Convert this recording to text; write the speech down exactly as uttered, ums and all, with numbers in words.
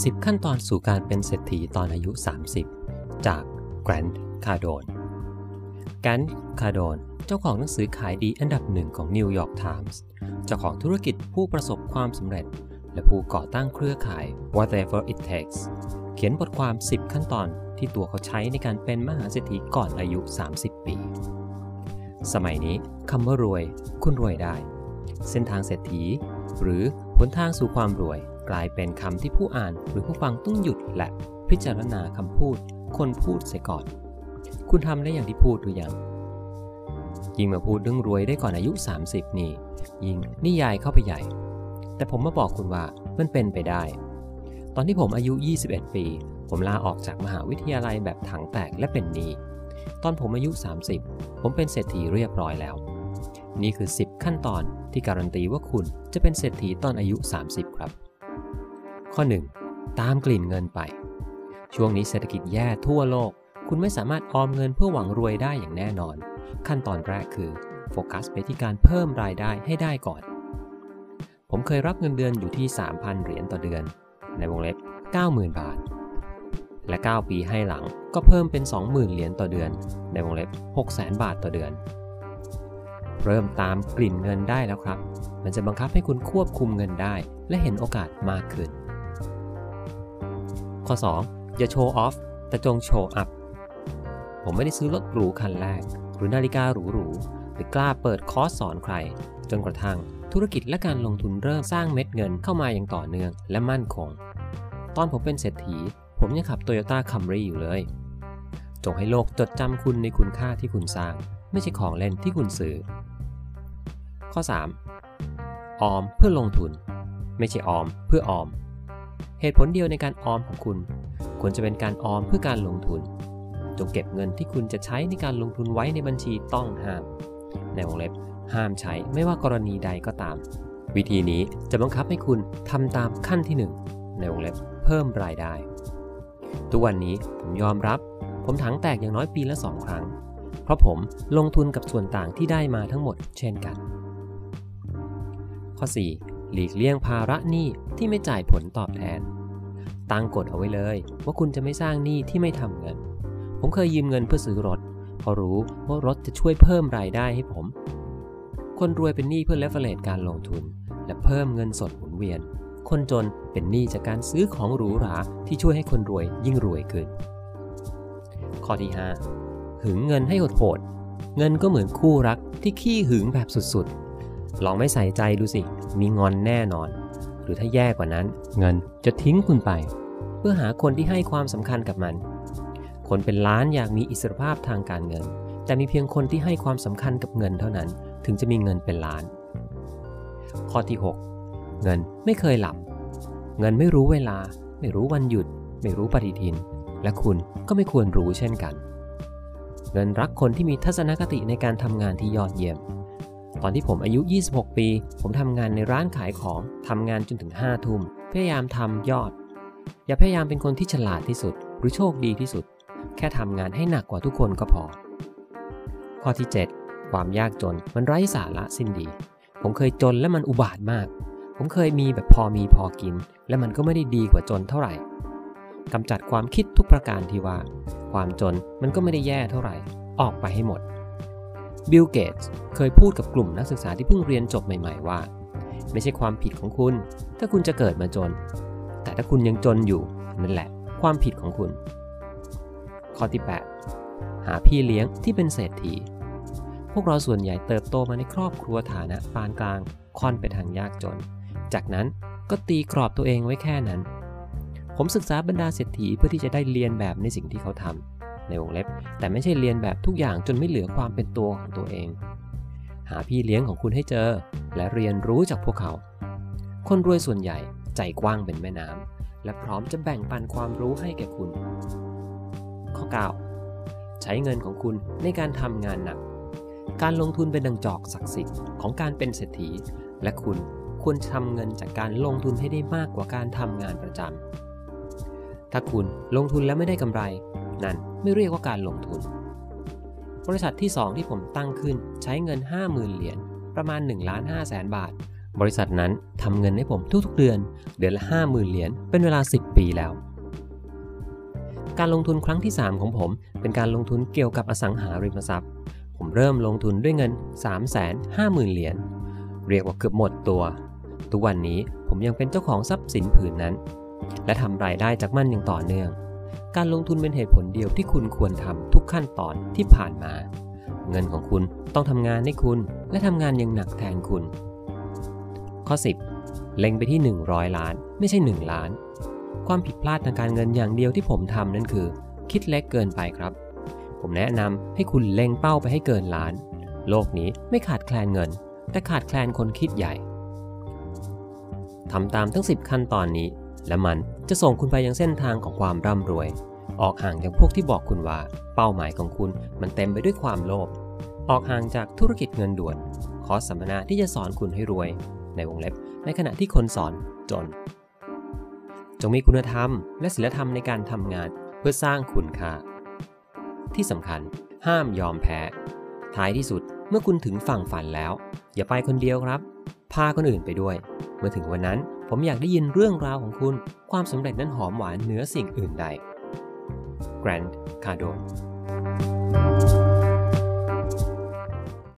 สิบ ขั้นตอนสู่การเป็นเศรษฐีตอนอายุ สามสิบ จากแกรนท์ คาร์โดน แกรนท์ คาร์โดน เจ้าของหนังสือขายดีอันดับหนึ่งของ New York Times เจ้าของธุรกิจผู้ประสบความสำเร็จและผู้ก่อตั้งเครือข่าย Whatever It Takes เขียนบทความ สิบ ขั้นตอนที่ตัวเขาใช้ในการเป็นมหาเศรษฐีก่อนอายุ สามสิบ ปี สมัยนี้คำว่ารวยคุณรวยได้เส้นทางเศรษฐีหรือหนทางสู่ความรวยกลายเป็นคำที่ผู้อ่านหรือผู้ฟังต้องหยุดและพิจารณาคำพูดคนพูดเสียก่อนคุณทำได้อย่างที่พูดหรือยังยิ่งมาพูดเรื่องรวยได้ก่อนอายุ สามสิบ นี่ยิ่งนิยายเข้าไปใหญ่แต่ผมมาบอกคุณว่ามันเป็นไปได้ตอนที่ผมอายุ ยี่สิบเอ็ด ปีผมลาออกจากมหาวิทยาลัยแบบถังแตกและเป็นหนี้ตอนผมอายุ สามสิบ ผมเป็นเศรษฐีเรียบร้อยแล้วนี่คือ สิบ ขั้นตอนที่การันตีว่าคุณจะเป็นเศรษฐีตอนอายุ สามสิบ ครับข้อ หนึ่ง ตามกลิ่นเงินไปช่วงนี้เศรษฐกิจแย่ทั่วโลกคุณไม่สามารถออมเงินเพื่อหวังรวยได้อย่างแน่นอนขั้นตอนแรกคือโฟกัสไปที่การเพิ่มรายได้ให้ได้ก่อนผมเคยรับเงินเดือนอยู่ที่ สามพัน เหรียญต่อเดือนในวงเล็บ เก้าหมื่น บาทและเก้าปีให้หลังก็เพิ่มเป็น สองหมื่น เหรียญต่อเดือนในวงเล็บ หกแสน บาทต่อเดือนเริ่มตามกลิ่นเงินได้แล้วครับมันจะบังคับให้คุณควบคุมเงินได้และเห็นโอกาสมากขึ้นข้อ สอง อย่าโชว์ออฟแต่จงโชว์อัพผมไม่ได้ซื้อรถหรูคันแรกหรือนาฬิกาหรูๆหรือกล้าเปิดคอร์สสอนใครจนกระทั่งธุรกิจและการลงทุนเริ่มสร้างเม็ดเงินเข้ามาอย่างต่อเนื่องและมั่นคงตอนผมเป็นเศรษฐีผมยังขับ Toyota Camry อยู่เลยจงให้โลกจดจำคุณในคุณค่าที่คุณสร้างไม่ใช่ของเล่นที่คุณซื้อข้อ สาม ออมเพื่อลงทุนไม่ใช่ออมเพื่อออมเหตุผลเดียวในการออมของคุณควรจะเป็นการออมเพื่อการลงทุนจงเก็บเงินที่คุณจะใช้ในการลงทุนไว้ในบัญชีต้องห้ามในวงเล็บห้ามใช้ไม่ว่ากรณีใดก็ตามวิธีนี้จะบังคับให้คุณทำตามขั้นที่หนึ่งในวงเล็บเพิ่มรายได้ทุกวันนี้ผมยอมรับผมถังแตกอย่างน้อยปีละสองครั้งเพราะผมลงทุนกับส่วนต่างที่ได้มาทั้งหมดเช่นกันข้อ สี่ หลีกเลี่ยงภาระหนี้ที่ไม่จ่ายผลตอบแทนตั้งกฎเอาไว้เลยว่าคุณจะไม่สร้างหนี้ที่ไม่ทำเงินผมเคยยืมเงินเพื่อซื้อรถเพราะรู้ว่ารถจะช่วยเพิ่มรายได้ให้ผมคนรวยเป็นหนี้เพื่อเลเวอเรจการลงทุนและเพิ่มเงินสดหมุนเวียนคนจนเป็นหนี้จากการซื้อของหรูหราที่ช่วยให้คนรวยยิ่งรวยขึ้นข้อที่ ห้า หึงเงินให้โหดๆเงินก็เหมือนคู่รักที่ขี้หึงแบบสุดๆลองไม่ใส่ใจดูสิมีงอนแน่นอนหรือถ้าแย่กว่านั้นเงินจะทิ้งคุณไปเพื่อหาคนที่ให้ความสำคัญกับมันคนเป็นล้านอยากมีอิสรภาพทางการเงินแต่มีเพียงคนที่ให้ความสำคัญกับเงินเท่านั้นถึงจะมีเงินเป็นล้านข้อที่ หก เงินไม่เคยหลับเงินไม่รู้เวลาไม่รู้วันหยุดไม่รู้ปฏิทินและคุณก็ไม่ควรรู้เช่นกันเงินรักคนที่มีทัศนคติในการทำงานที่ยอดเยี่ยมตอนที่ผมอายุยี่สิบหกปีผมทำงานในร้านขายของทำงานจนถึงห้าทุ่มพยายามทำยอดอย่าพยายามเป็นคนที่ฉลาดที่สุดหรือโชคดีที่สุดแค่ทำงานให้หนักกว่าทุกคนก็พอข้อที่ เจ็ด ความยากจนมันไร้สาระสิ้นดีผมเคยจนและมันอุบาทมากผมเคยมีแบบพอมีพอกินและมันก็ไม่ได้ดีกว่าจนเท่าไหร่กำจัดความคิดทุกประการที่ว่าความจนมันก็ไม่ได้แย่เท่าไหร่ออกไปให้หมดบิล เกตส์เคยพูดกับกลุ่มนักศึกษาที่เพิ่งเรียนจบใหม่ๆว่าไม่ใช่ความผิดของคุณถ้าคุณจะเกิดมาจนแต่ถ้าคุณยังจนอยู่นั่นแหละความผิดของคุณข้อที่ แปด หาพี่เลี้ยงที่เป็นเศรษฐีพวกเราส่วนใหญ่เติบโตมาในครอบครัวฐานะปานกลางค่อนไปทางยากจนจากนั้นก็ตีกรอบตัวเองไว้แค่นั้นผมศึกษาบรรดาเศรษฐีเพื่อที่จะได้เรียนแบบในสิ่งที่เขาทำในวงเล็บแต่ไม่ใช่เรียนแบบทุกอย่างจนไม่เหลือความเป็นตัวของตัวเองหาพี่เลี้ยงของคุณให้เจอและเรียนรู้จากพวกเขาคนรวยส่วนใหญ่ใจกว้างเป็นแม่น้ำและพร้อมจะแบ่งปันความรู้ให้แก่คุณข้อ เก้า ใช้เงินของคุณในการทำงานหนักการลงทุนเป็นดังจอกศักดิ์สิทธิ์ของการเป็นเศรษฐีและคุณควรทำเงินจากการลงทุนให้ได้มากกว่าการทำงานประจำถ้าคุณลงทุนแล้วไม่ได้กำไรนั่นไม่เรียกว่าการลงทุนบริษัทที่สองที่ผมตั้งขึ้นใช้เงิน ห้าหมื่น เหรียญประมาณ หนึ่งล้านห้าแสน บาทบริษัทนั้นทำเงินให้ผมทุกๆเดือนเดือนละ ห้าหมื่น เหรียญเป็นเวลาสิบปีแล้วการลงทุนครั้งที่สามของผมเป็นการลงทุนเกี่ยวกับอสังหาริมทรัพย์ผมเริ่มลงทุนด้วยเงิน สามแสนห้าหมื่น เหรียญเรียกว่าเกือบหมดตัวทุกวันนี้ผมยังเป็นเจ้าของทรัพย์สินผืนนั้นและทำรายได้จากมันอย่างต่อเนื่องการลงทุนเป็นเหตุผลเดียวที่คุณควรทำทุกขั้นตอนที่ผ่านมาเงินของคุณต้องทำงานให้คุณและทำงานอย่างหนักแทนคุณข้อสิบเล็งไปที่หนึ่งร้อยล้านไม่ใช่หนึ่งล้านความผิดพลาดทางการเงินอย่างเดียวที่ผมทำนั่นคือคิดเล็กเกินไปครับผมแนะนำให้คุณเล็งเป้าไปให้เกินล้านโลกนี้ไม่ขาดแคลนเงินแต่ขาดแคลนคนคิดใหญ่ทำตามทั้งสิบขั้นตอนนี้และมันจะส่งคุณไปยังเส้นทางของความร่ำรวยออกห่างจากพวกที่บอกคุณว่าเป้าหมายของคุณมันเต็มไปด้วยความโลภออกห่างจากธุรกิจเงินด่วนคอร์สสัมมนาที่จะสอนคุณให้รวยในวงเล็บในขณะที่คนสอนจนจงมีคุณธรรมและศีลธรรมในการทำงานเพื่อสร้างคุณค่าที่สำคัญห้ามยอมแพ้ท้ายที่สุดเมื่อคุณถึงฝั่งฝันแล้วอย่าไปคนเดียวครับพาคนอื่นไปด้วยเมื่อถึงวันนั้นผมอยากได้ยินเรื่องราวของคุณความสำเร็จนั้นหอมหวานเหนือสิ่งอื่นใด Grant Cardone